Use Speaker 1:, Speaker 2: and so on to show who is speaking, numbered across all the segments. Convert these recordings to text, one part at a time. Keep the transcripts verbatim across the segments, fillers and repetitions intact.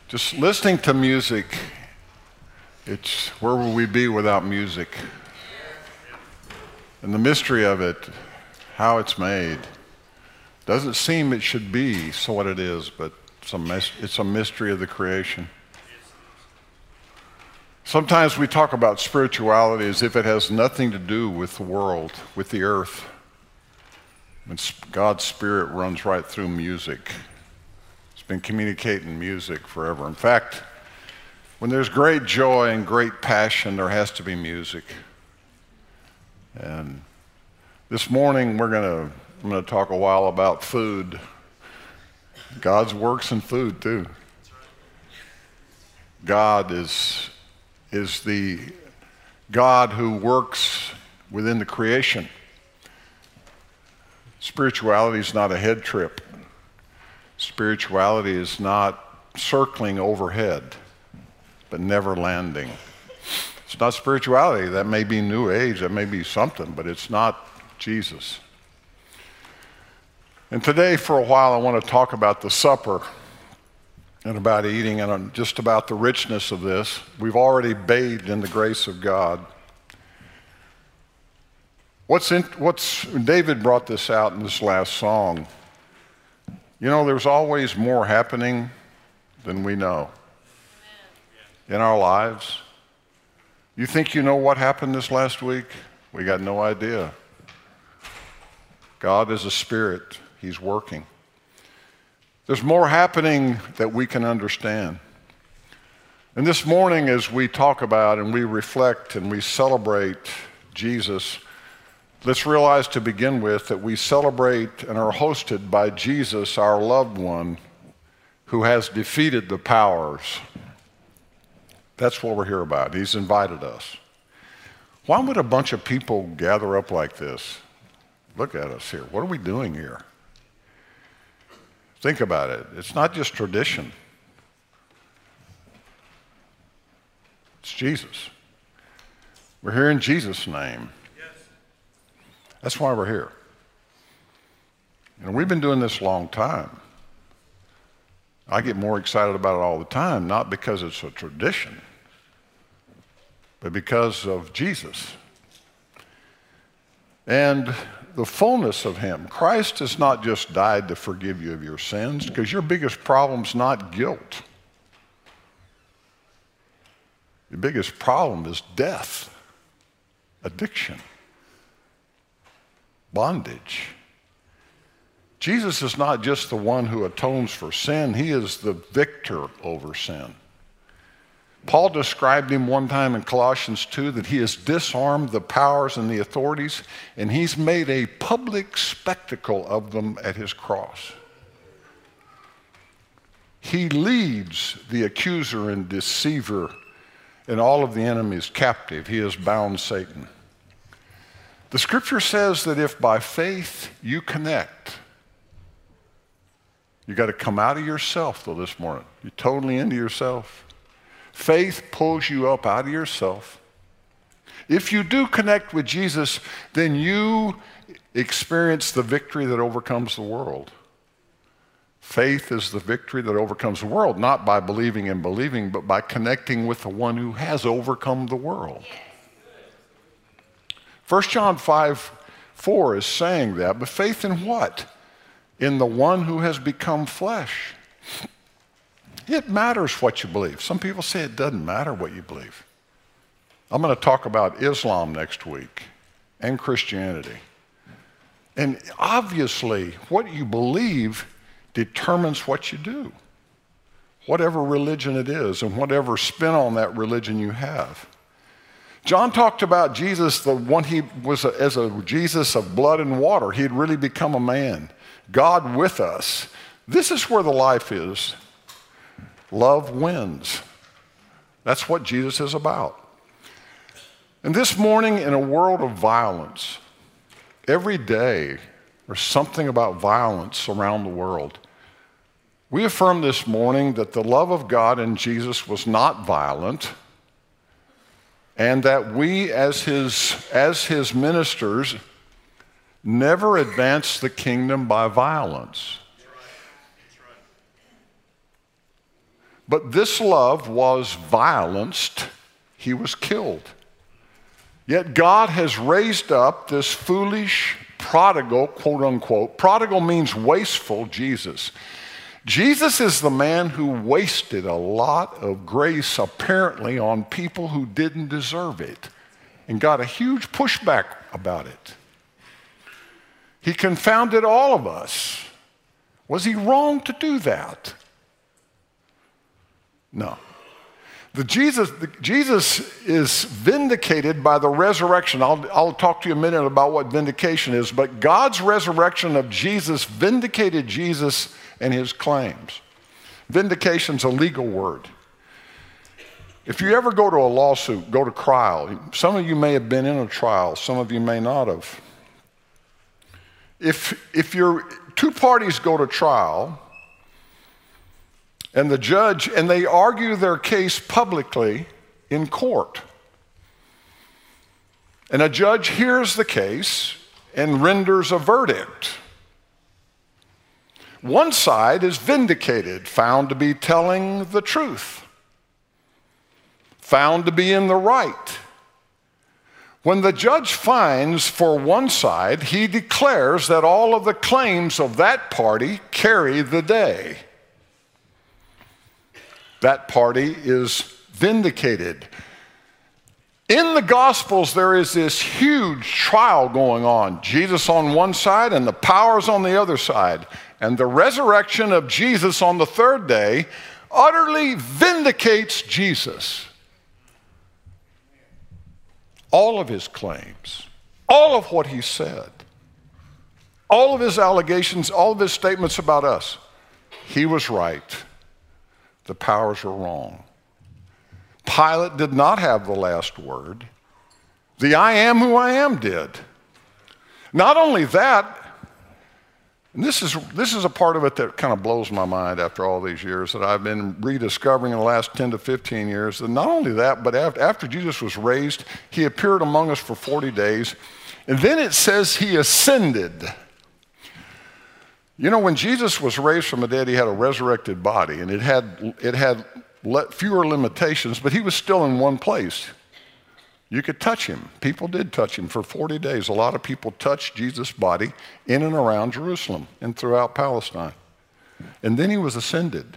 Speaker 1: Just listening to music, it's where would we be without music? And the mystery of it, how it's made, doesn't seem it should be so what it is, but it's a, mis- it's a mystery of the creation. Sometimes we talk about spirituality as if it has nothing to do with the world, with the earth. And God's Spirit runs right through music. It's been communicating music forever. In fact, when there's great joy and great passion, there has to be music. And this morning we're going to I'm going to talk a while about food. God's works in food too. God is is the God who works within the creation. Spirituality is not a head trip. Spirituality is not circling overhead, but never landing. It's not spirituality. That may be New Age, that may be something, but it's not Jesus. And today, for a while, I want to talk about the supper and about eating and just about the richness of this. We've already bathed in the grace of God. What's in, what's David brought this out in this last song. You know, there's always more happening than we know in our lives. You think you know what happened this last week? We got no idea. God is a spirit. He's working. There's more happening that we can understand. And this morning, as we talk about and we reflect and we celebrate Jesus, let's realize to begin with that we celebrate and are hosted by Jesus, our loved one, who has defeated the powers. That's what we're here about. He's invited us. Why would a bunch of people gather up like this? Look at us here. What are we doing here? Think about it. It's not just tradition. It's Jesus. We're here in Jesus' name. That's why we're here. And we've been doing this a long time. I get more excited about it all the time, not because it's a tradition, but because of Jesus. And the fullness of him. Christ has not just died to forgive you of your sins, because your biggest problem's not guilt. Your biggest problem is death, addiction, bondage. Jesus is not just the one who atones for sin, he is the victor over sin. Paul described him one time in Colossians two that he has disarmed the powers and the authorities, and he's made a public spectacle of them at his cross. He leads the accuser and deceiver and all of the enemies captive. He has bound Satan. The scripture says that if by faith you connect, you got to come out of yourself though this morning. You're totally into yourself. Faith pulls you up out of yourself. If you do connect with Jesus, then you experience the victory that overcomes the world. Faith is the victory that overcomes the world, not by believing and believing, but by connecting with the one who has overcome the world. First John five four is saying that, but faith in what? In the one who has become flesh. It matters what you believe. Some people say it doesn't matter what you believe. I'm going to talk about Islam next week and Christianity. And obviously, what you believe determines what you do. Whatever religion it is and whatever spin on that religion you have. John talked about Jesus, the one he was a, as a Jesus of blood and water. He had really become a man. God with us. This is where the life is. Love wins. That's what Jesus is about. And this morning, in a world of violence, every day there's something about violence around the world. We affirm this morning that the love of God in Jesus was not violent, and that we as his, as his ministers never advance the kingdom by violence. But this love was violenced. He was killed. Yet God has raised up this foolish, prodigal, quote unquote. Prodigal means wasteful, Jesus. Jesus is the man who wasted a lot of grace apparently on people who didn't deserve it and got a huge pushback about it. He confounded all of us. Was he wrong to do that? No. The Jesus, the, Jesus is vindicated by the resurrection. I'll, I'll talk to you a minute about what vindication is, but God's resurrection of Jesus vindicated Jesus and his claims. Vindication's a legal word. If you ever go to a lawsuit, go to trial, some of you may have been in a trial, some of you may not have. If, if you're, two parties go to trial, and the judge, and they argue their case publicly in court. And a judge hears the case and renders a verdict. One side is vindicated, found to be telling the truth, found to be in the right. When the judge finds for one side, he declares that all of the claims of that party carry the day. That party is vindicated. In the Gospels, there is this huge trial going on. Jesus on one side and the powers on the other side. And the resurrection of Jesus on the third day utterly vindicates Jesus. All of his claims, all of what he said, all of his allegations, all of his statements about us, he was right. The powers were wrong. Pilate did not have the last word. The I am who I am did. Not only that, and this is, this is a part of it that kind of blows my mind after all these years that I've been rediscovering in the last ten to fifteen years. And not only that, but after, after Jesus was raised, he appeared among us for forty days. And then it says he ascended. You know, when Jesus was raised from the dead, he had a resurrected body, and it had, it had fewer limitations, but he was still in one place. You could touch him. People did touch him for forty days. A lot of people touched Jesus' body in and around Jerusalem and throughout Palestine. And then he was ascended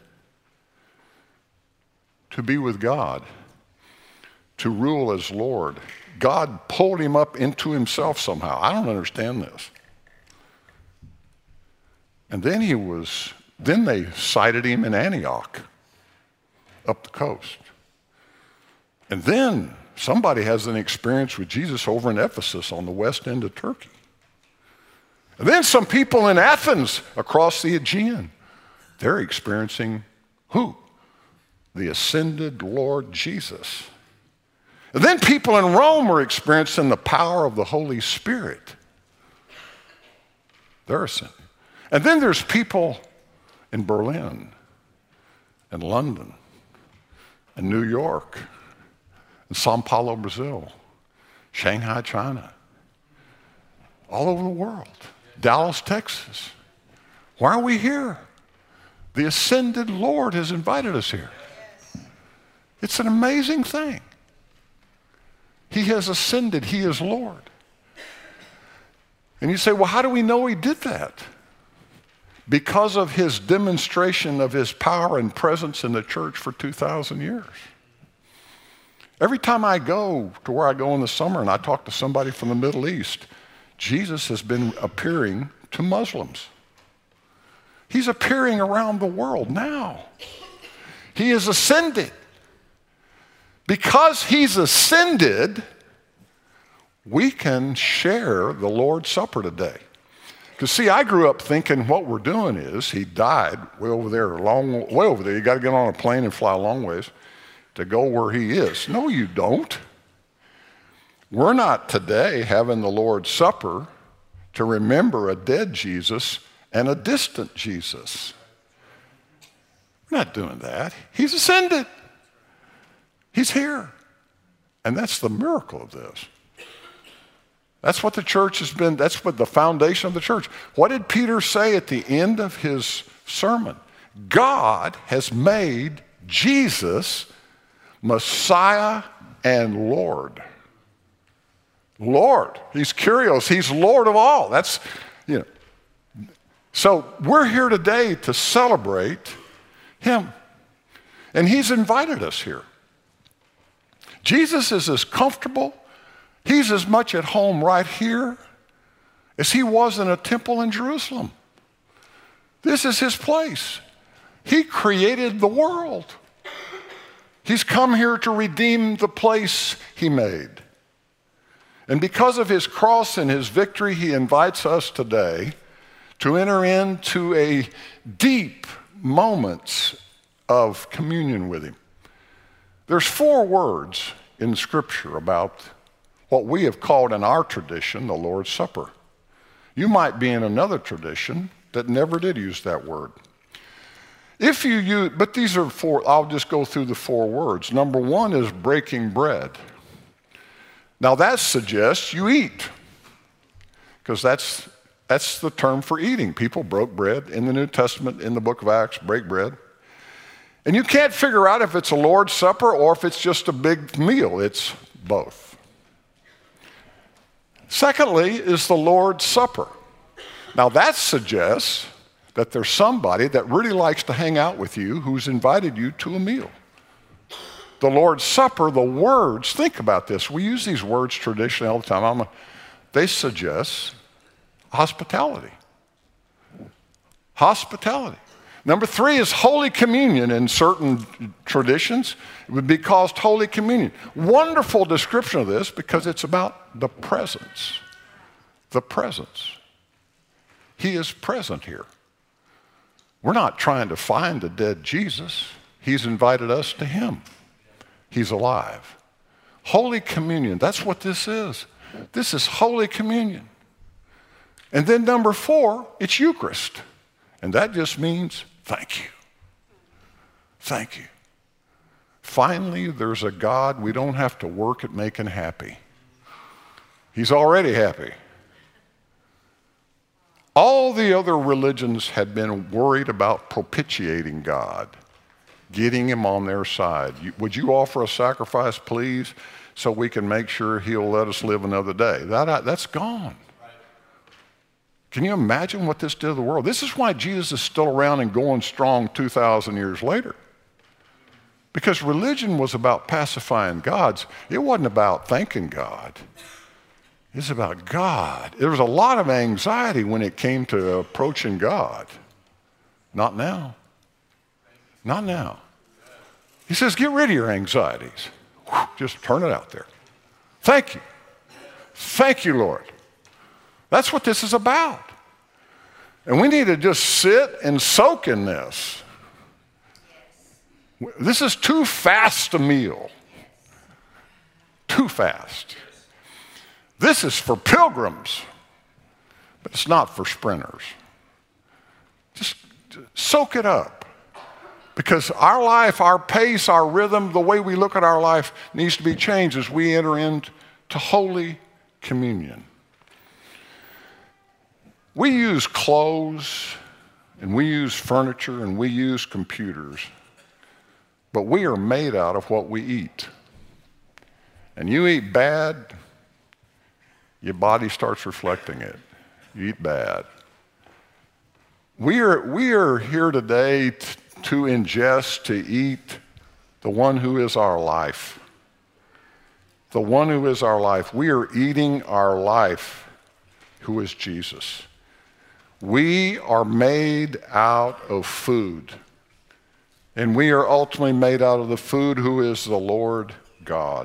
Speaker 1: to be with God, to rule as Lord. God pulled him up into himself somehow. I don't understand this. And then he was, then they sighted him in Antioch, up the coast. And then somebody has an experience with Jesus over in Ephesus on the west end of Turkey. And then some people in Athens across the Aegean, they're experiencing who? The ascended Lord Jesus. And then people in Rome are experiencing the power of the Holy Spirit. They're ascending. And then there's people in Berlin and London and New York and Sao Paulo, Brazil, Shanghai, China, all over the world, Dallas, Texas. Why are we here? The ascended Lord has invited us here. It's an amazing thing. He has ascended. He is Lord. And you say, well, how do we know he did that? Because of his demonstration of his power and presence in the church for two thousand years. Every time I go to where I go in the summer and I talk to somebody from the Middle East, Jesus has been appearing to Muslims. He's appearing around the world now. He is ascended. Because he's ascended, we can share the Lord's Supper today. Because see, I grew up thinking what we're doing is he died way over there, long way over there. You got to get on a plane and fly a long ways to go where he is. No, you don't. We're not today having the Lord's Supper to remember a dead Jesus and a distant Jesus. We're not doing that. He's ascended. He's here. And that's the miracle of this. That's what the church has been, that's what the foundation of the church. What did Peter say at the end of his sermon? God has made Jesus, Messiah and Lord. Lord. He's Kyrios. He's Lord of all. That's, you know. So we're here today to celebrate him. And he's invited us here. Jesus is as comfortable, he's as much at home right here as he was in a temple in Jerusalem. This is his place. He created the world. He's come here to redeem the place he made. And because of his cross and his victory, he invites us today to enter into a deep moments of communion with him. There's four words in Scripture about what we have called in our tradition the Lord's Supper. You might be in another tradition that never did use that word. If you use, but these are four, I'll just go through the four words. Number one is breaking bread. Now that suggests you eat, because that's, that's the term for eating. People broke bread in the New Testament, in the book of Acts, break bread. And you can't figure out if it's a Lord's Supper or if it's just a big meal. It's both. Secondly is the Lord's Supper. Now that suggests that there's somebody that really likes to hang out with you who's invited you to a meal. The Lord's Supper, the words, think about this. We use these words traditionally all the time. I'm a, they suggest hospitality. Hospitality. Number three is Holy Communion. In certain traditions, it would be called Holy Communion. Wonderful description of this because it's about the presence. The presence. He is present here. We're not trying to find a dead Jesus. He's invited us to him. He's alive. Holy Communion, that's what this is. This is Holy Communion. And then number four, it's Eucharist. And that just means thank you. Thank you. Finally, there's a God we don't have to work at making happy. He's already happy. All the other religions had been worried about propitiating God, getting him on their side. You, would you offer a sacrifice, please, so we can make sure he'll let us live another day? That, that's gone. Can you imagine what this did to the world? This is why Jesus is still around and going strong two thousand years later. Because religion was about pacifying gods. It wasn't about thanking God. It's about God. There was a lot of anxiety when it came to approaching God. Not now. Not now. He says, get rid of your anxieties. Whew, just turn it out there. Thank you. Thank you, Lord. That's what this is about. And we need to just sit and soak in this. This is too fast a meal. Too fast. This is for pilgrims, but it's not for sprinters. Just soak it up. Because our life, our pace, our rhythm, the way we look at our life needs to be changed as we enter into Holy Communion. We use clothes, and we use furniture, and we use computers, but we are made out of what we eat. And you eat bad, your body starts reflecting it. You eat bad. We are, we are here today t- to ingest, to eat the one who is our life. The one who is our life. We are eating our life, who is Jesus. We are made out of food. And we are ultimately made out of the food who is the Lord God.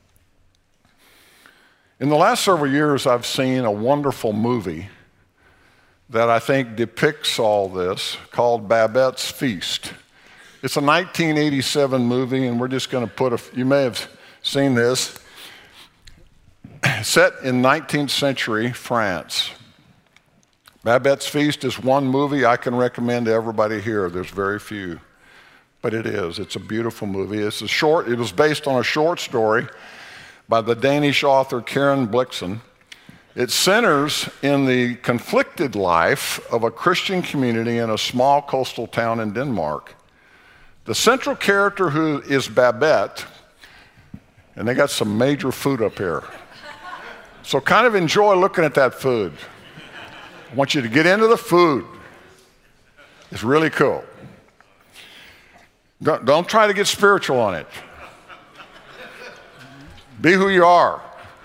Speaker 1: In the last several years, I've seen a wonderful movie that I think depicts all this called Babette's Feast. It's a nineteen eighty-seven movie, and we're just going to put a, you may have seen this, set in nineteenth century France. Babette's Feast is one movie I can recommend to everybody here. There's very few, but it is. It's a beautiful movie. It's a short, it was based on a short story by the Danish author Karen Blixen. It centers in the conflicted life of a Christian community in a small coastal town in Denmark. The central character who is Babette, and they got some major food up here. So kind of enjoy looking at that food. I want you to get into the food. It's really cool. Don't, don't try to get spiritual on it. Be who you are.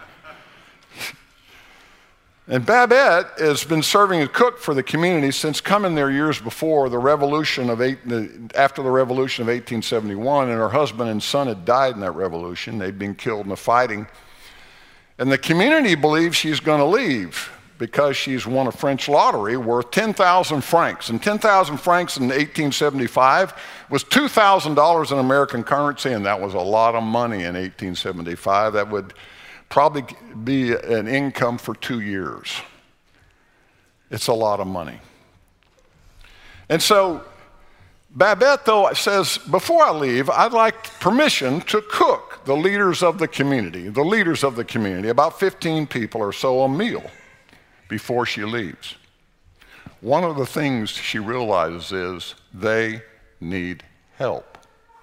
Speaker 1: And Babette has been serving as cook for the community since coming there years before the revolution of eight, after the revolution of eighteen seventy-one, and her husband and son had died in that revolution. They'd been killed in the fighting. And the community believes she's going to leave because she's won a French lottery worth ten thousand francs. And ten thousand francs in eighteen seventy-five was two thousand dollars in American currency, and that was a lot of money in eighteen seventy-five. That would probably be an income for two years. It's a lot of money. And so Babette, though, says, before I leave, I'd like permission to cook the leaders of the community, the leaders of the community, about fifteen people or so, a meal before she leaves. One of the things she realizes is they need help.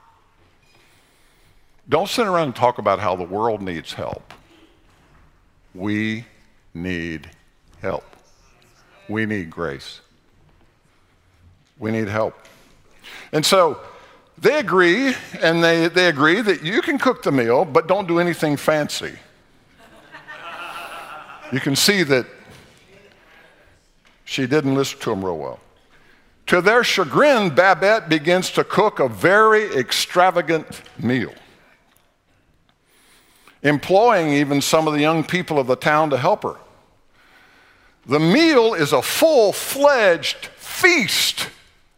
Speaker 1: Don't sit around and talk about how the world needs help. We need help. We need grace. We need help. And so they agree, and they, they agree that you can cook the meal, but don't do anything fancy. You can see that she didn't listen to them real well. To their chagrin, Babette begins to cook a very extravagant meal, employing even some of the young people of the town to help her. The meal is a full-fledged feast.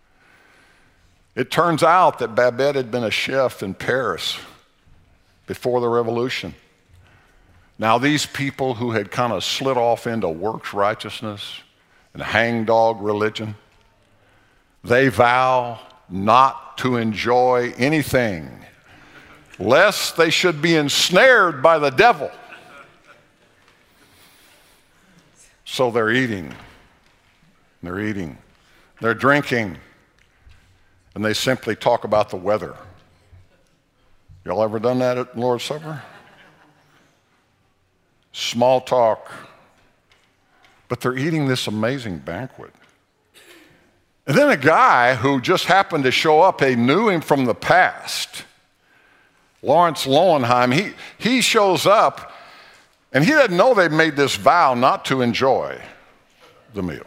Speaker 1: It turns out that Babette had been a chef in Paris before the revolution. Now, these people who had kind of slid off into works righteousness and hangdog religion, they vow not to enjoy anything lest they should be ensnared by the devil. So they're eating, they're eating, they're drinking, and they simply talk about the weather. Y'all ever done that at Lord's Supper? Small talk. But they're eating this amazing banquet. And then a guy who just happened to show up, they knew him from the past, Lawrence Lowenheim, he, he shows up, and he doesn't know they've made this vow not to enjoy the meal.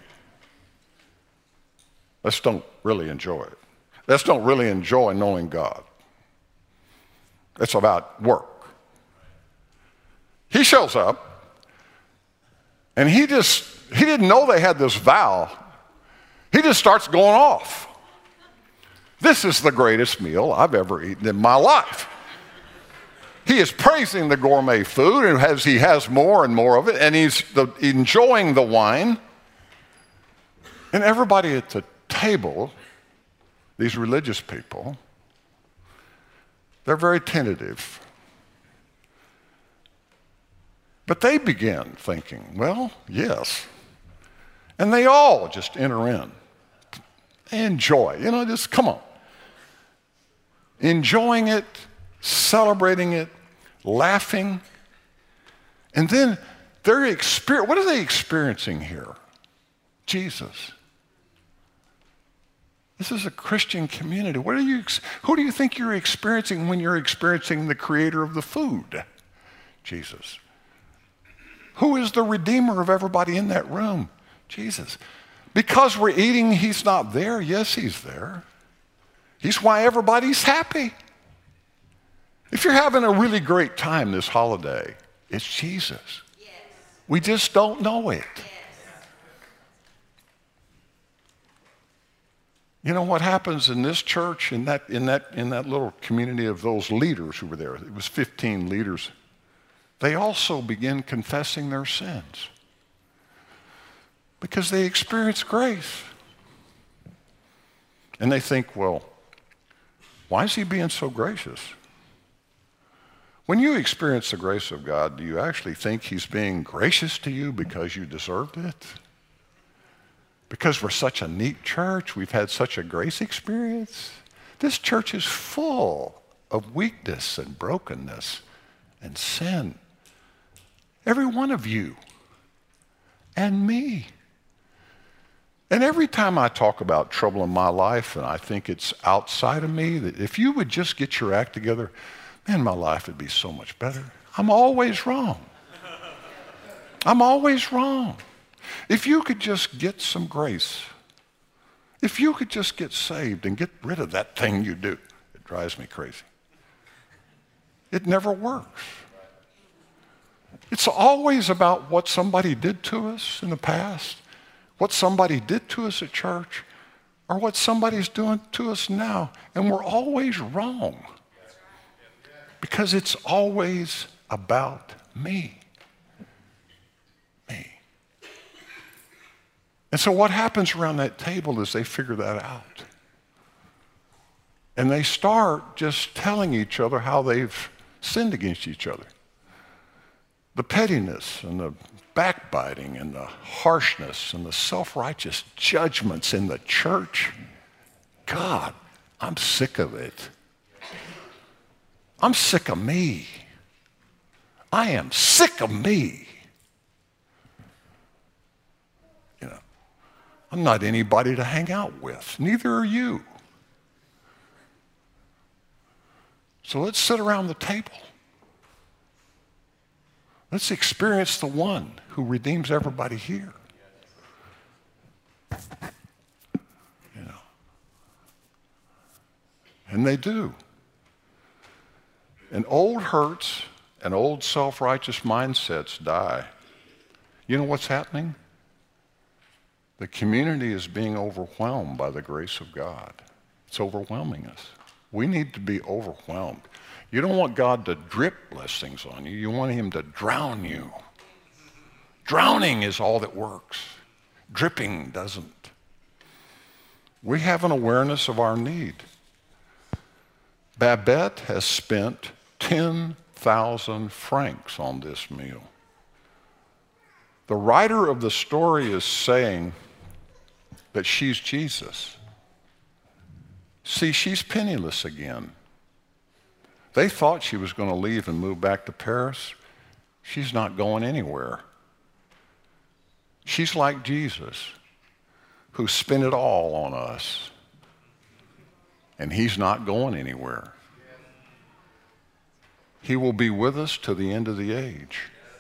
Speaker 1: Let's don't really enjoy it. Let's don't really enjoy knowing God. It's about work. He shows up, and he just, he didn't know they had this vow. He just starts going off. This is the greatest meal I've ever eaten in my life. He is praising the gourmet food, and as he has more and more of it, and he's the, enjoying the wine. And everybody at the table, these religious people, they're very tentative. But they begin thinking, well, yes. And they all just enter in. They enjoy, you know, just come on. Enjoying it, celebrating it, laughing. And then they're exper- what are they experiencing here? Jesus. This is a Christian community. What are you, who do you think you're experiencing when you're experiencing the creator of the food? Jesus. Who is the redeemer of everybody in that room? Jesus. Because we're eating, he's not there. Yes, he's there. He's why everybody's happy. If you're having a really great time this holiday, it's Jesus. Yes. We just don't know it. Yes. You know what happens in this church, in that, in that, in that little community of those leaders who were there? It was fifteen leaders. They also begin confessing their sins because they experience grace. And they think, well, why is he being so gracious? When you experience the grace of God, do you actually think he's being gracious to you because you deserved it? Because we're such a neat church, we've had such a grace experience? This church is full of weakness and brokenness and sin. Every one of you and me. And every time I talk about trouble in my life and I think it's outside of me, that if you would just get your act together, man, my life would be so much better. I'm always wrong. I'm always wrong. If you could just get some grace, if you could just get saved and get rid of that thing you do, it drives me crazy. It never works. It's always about what somebody did to us in the past, what somebody did to us at church, or what somebody's doing to us now. And we're always wrong because it's always about me. Me. And so what happens around that table is they figure that out. And they start just telling each other how they've sinned against each other. The pettiness and the backbiting and the harshness and the self-righteous judgments in the church. God, I'm sick of it. I'm sick of me. I am sick of me. You know, I'm not anybody to hang out with. Neither are you. So let's sit around the table. Let's experience the one who redeems everybody here. You know. And they do. And old hurts and old self-righteous mindsets die. You know what's happening? The community is being overwhelmed by the grace of God. It's overwhelming us. We need to be overwhelmed. You don't want God to drip blessings on you. You want him to drown you. Drowning is all that works. Dripping doesn't. We have an awareness of our need. Babette has spent ten thousand francs on this meal. The writer of the story is saying that she's Jesus. See, she's penniless again. They thought she was going to leave and move back to Paris. She's not going anywhere. She's like Jesus, who spent it all on us. And he's not going anywhere. He will be with us to the end of the age.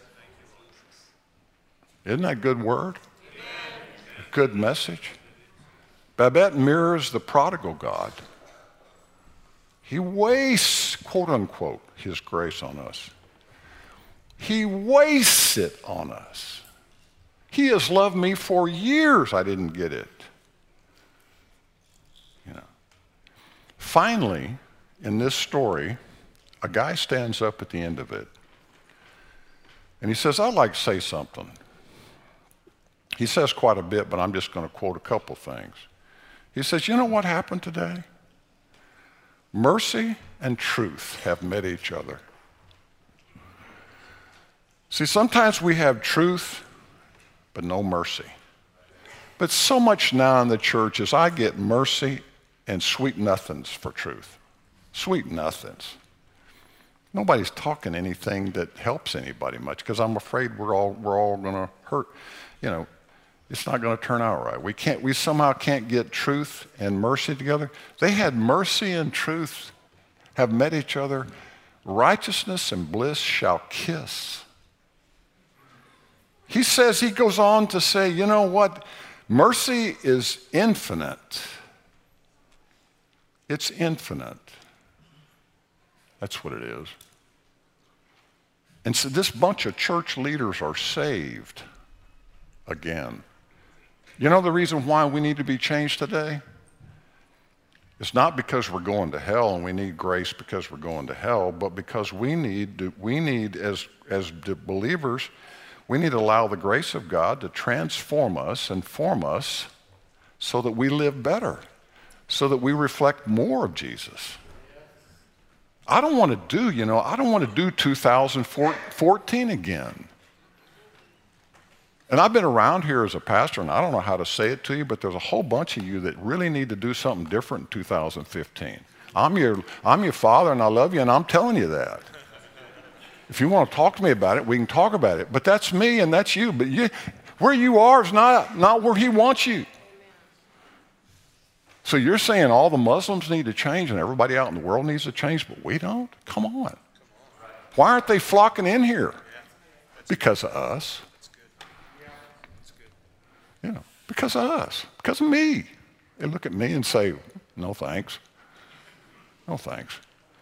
Speaker 1: Isn't that a good word? A good message? Babette mirrors the prodigal God. He wastes, quote unquote, his grace on us. He wastes it on us. He has loved me for years. I didn't get it. You know. Finally, in this story, a guy stands up at the end of it. And he says, I'd like to say something. He says quite a bit, but I'm just going to quote a couple things. He says, you know what happened today? Mercy and truth have met each other. See, sometimes we have truth, but no mercy. But so much now in the church is I get mercy and sweet nothings for truth. Sweet nothings. Nobody's talking anything that helps anybody much because I'm afraid we're all we're all going to hurt. You know, it's not going to turn out right. We can't. We somehow can't get truth and mercy together. They had mercy and truth have met each other. Righteousness and bliss shall kiss. He says, he goes on to say, you know what? Mercy is infinite. It's infinite. That's what it is. And so this bunch of church leaders are saved again. You know the reason why we need to be changed today? It's not because we're going to hell and we need grace because we're going to hell, but because we need, to, we need as, as believers, we need to allow the grace of God to transform us and form us so that we live better, so that we reflect more of Jesus. I don't want to do, you know, I don't want to do two thousand fourteen again. And I've been around here as a pastor, and I don't know how to say it to you, but there's a whole bunch of you that really need to do something different in two thousand fifteen. I'm your, I'm your father, and I love you, and I'm telling you that. If you want to talk to me about it, we can talk about it. But that's me, and that's you. But you, where you are is not, not where he wants you. So you're saying all the Muslims need to change, and everybody out in the world needs to change, but we don't? Come on. Why aren't they flocking in here? Because of us. You know, because of us, because of me. They look at me and say, no thanks. No thanks.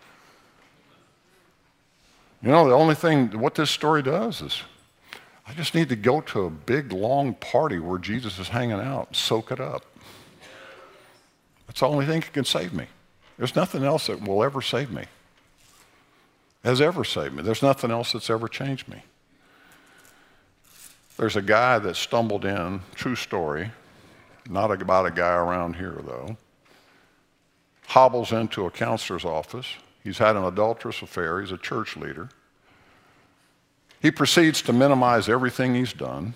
Speaker 1: You know, the only thing, what this story does is, I just need to go to a big, long party where Jesus is hanging out and soak it up. That's the only thing that can save me. There's nothing else that will ever save me. Has ever saved me. There's nothing else that's ever changed me. There's a guy that stumbled in, true story, not about a guy around here though, hobbles into a counselor's office. He's had an adulterous affair. He's a church leader. He proceeds to minimize everything he's done.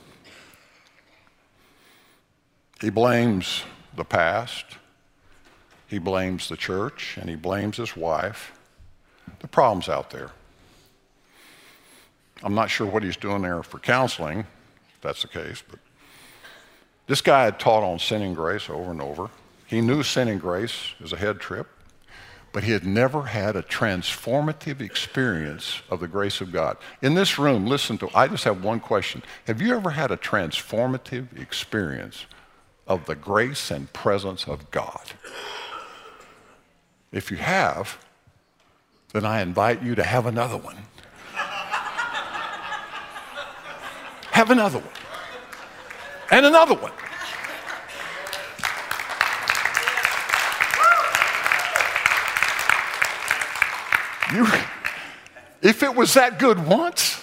Speaker 1: He blames the past. He blames the church, and he blames his wife. The problem's out there. I'm not sure what he's doing there for counseling, if that's the case, but this guy had taught on sin and grace over and over. He knew sin and grace is a head trip, but he had never had a transformative experience of the grace of God. In this room, listen to, I just have one question. Have you ever had a transformative experience of the grace and presence of God? If you have, then I invite you to have another one. Have another one. And another one. You, if it was that good once,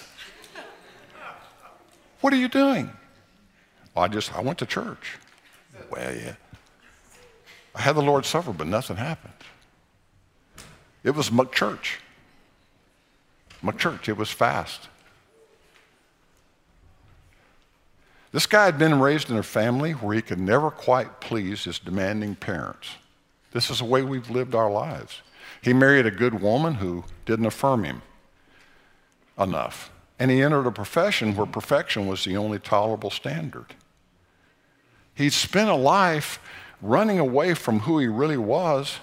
Speaker 1: what are you doing? Well, I just, I went to church. Well, yeah. I had the Lord's Supper, but nothing happened. It was McChurch. McChurch, it was fast. This guy had been raised in a family where he could never quite please his demanding parents. This is the way we've lived our lives. He married a good woman who didn't affirm him enough. And he entered a profession where perfection was the only tolerable standard. He'd spent a life running away from who he really was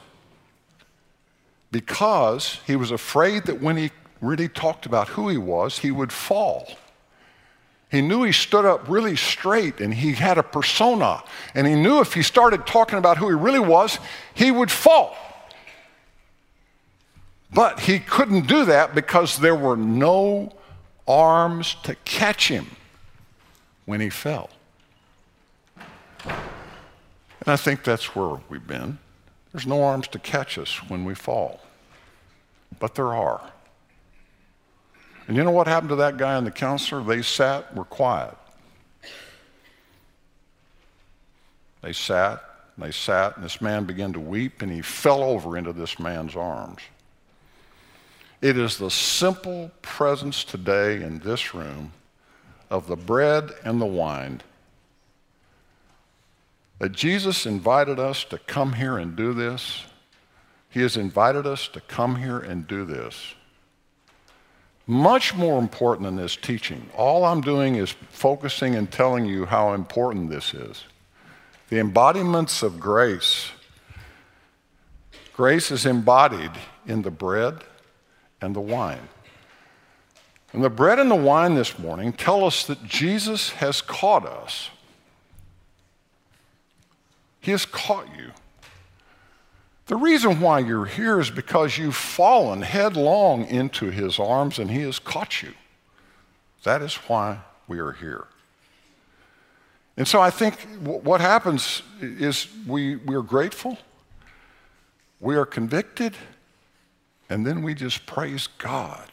Speaker 1: because he was afraid that when he really talked about who he was, he would fall. He knew he stood up really straight and he had a persona. And he knew if he started talking about who he really was, he would fall. But he couldn't do that because there were no arms to catch him when he fell. And I think that's where we've been. There's no arms to catch us when we fall. But there are. And you know what happened to that guy and the counselor? They sat, were quiet. They sat, and they sat, and this man began to weep, and he fell over into this man's arms. It is the simple presence today in this room of the bread and the wine that Jesus invited us to come here and do this. He has invited us to come here and do this. Much more important than this teaching. All I'm doing is focusing and telling you how important this is. The embodiments of grace. Grace is embodied in the bread and the wine. And the bread and the wine this morning tell us that Jesus has caught us. He has caught you. The reason why you're here is because you've fallen headlong into his arms and he has caught you. That is why we are here. And so I think what happens is we, we are grateful, we are convicted, and then we just praise God.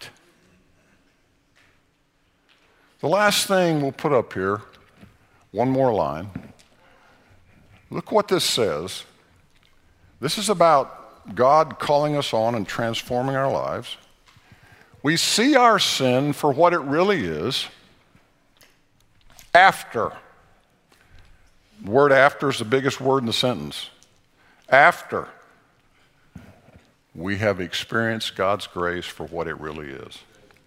Speaker 1: The last thing we'll put up here, one more line. Look what this says. This is about God calling us on and transforming our lives. We see our sin for what it really is, After. The word after is the biggest word in the sentence. After we have experienced God's grace for what it really is.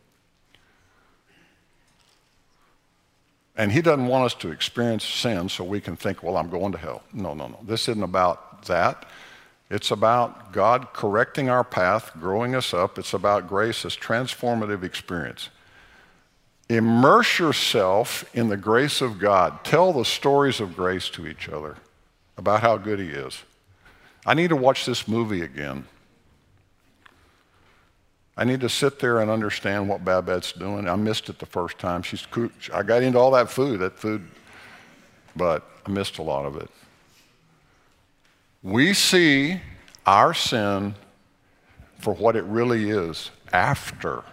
Speaker 1: And he doesn't want us to experience sin so we can think, well, I'm going to hell. No, no, no. This isn't about that. It's about God correcting our path, growing us up. It's about grace as transformative experience. Immerse yourself in the grace of God. Tell the stories of grace to each other about how good he is. I need to watch this movie again. I need to sit there and understand what Babette's doing. I missed it the first time. She's, I got into all that food, that food, but I missed a lot of it. We see our sin for what it really is after.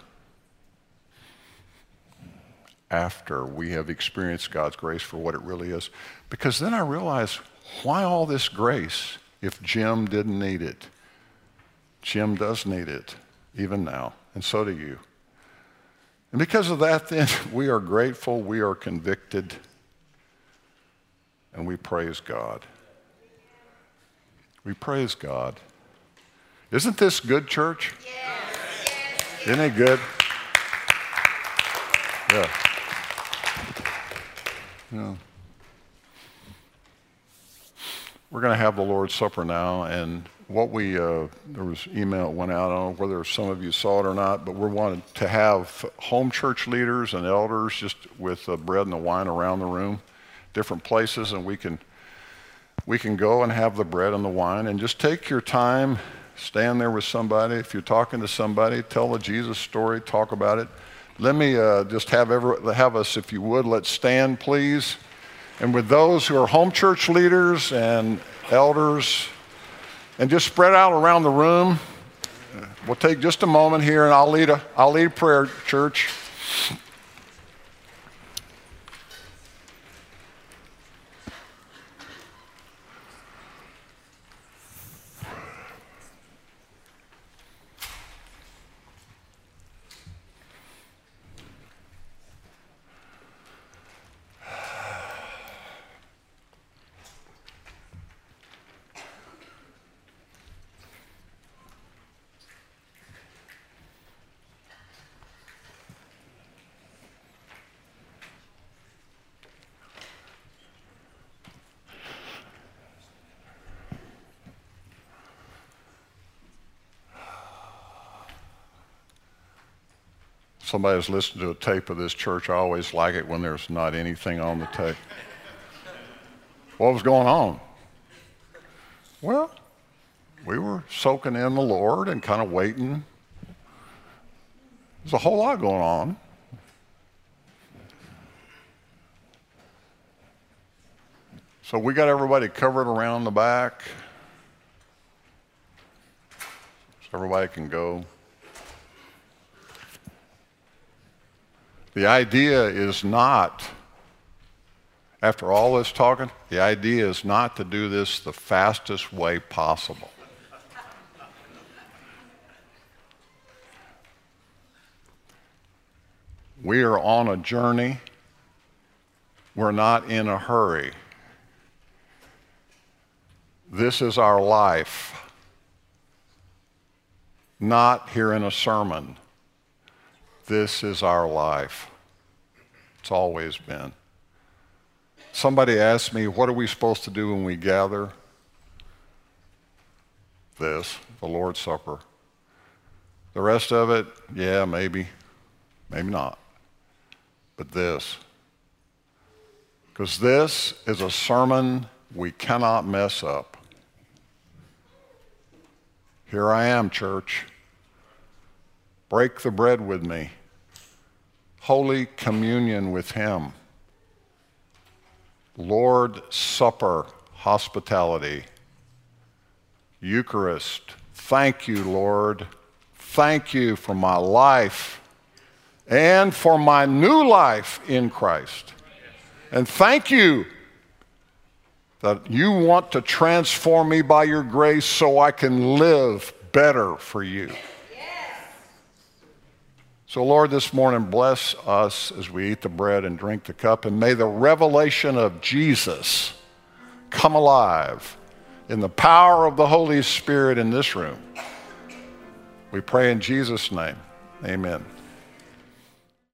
Speaker 1: After we have experienced God's grace for what it really is. Because then I realize, why all this grace if Jim didn't need it? Jim does need it, even now, and so do you. And because of that, then, we are grateful, we are convicted, and we praise God. We praise God. Isn't this good, church? Yes. Isn't it good? Yeah. Yeah. We're going to have the Lord's Supper now, and what we, uh, there was email that went out, I don't know whether some of you saw it or not, but we wanted to have home church leaders and elders just with the bread and the wine around the room, different places, and we can we can go and have the bread and the wine, and just take your time, stand there with somebody. If you're talking to somebody, tell the Jesus story, talk about it. Let me uh, just have, every, have us, if you would, let's stand, please. And with those who are home church leaders and elders, and just spread out around the room. We'll take just a moment here, and I'll lead a, I'll lead a prayer, church. Somebody's listened to a tape of this church. I always like it when there's not anything on the tape. What was going on? Well, we were soaking in the Lord and kind of waiting. There's a whole lot going on. So we got everybody covered around the back, so everybody can go. The idea is not, after all this talking, the idea is not to do this the fastest way possible. We are on a journey. We're not in a hurry. This is our life, not hearing a sermon. This is our life. It's always been. Somebody asked me, what are we supposed to do when we gather? This, the Lord's Supper. The rest of it, yeah, maybe, maybe not. But this. Because this is a sermon we cannot mess up. Here I am, church. Break the bread with me. Holy communion with him. Lord Supper, hospitality. Eucharist, thank you, Lord. Thank you for my life and for my new life in Christ. And thank you that you want to transform me by your grace so I can live better for you. So, Lord, this morning, bless us as we eat the bread and drink the cup, and may the revelation of Jesus come alive in the power of the Holy Spirit in this room. We pray in Jesus' name. Amen.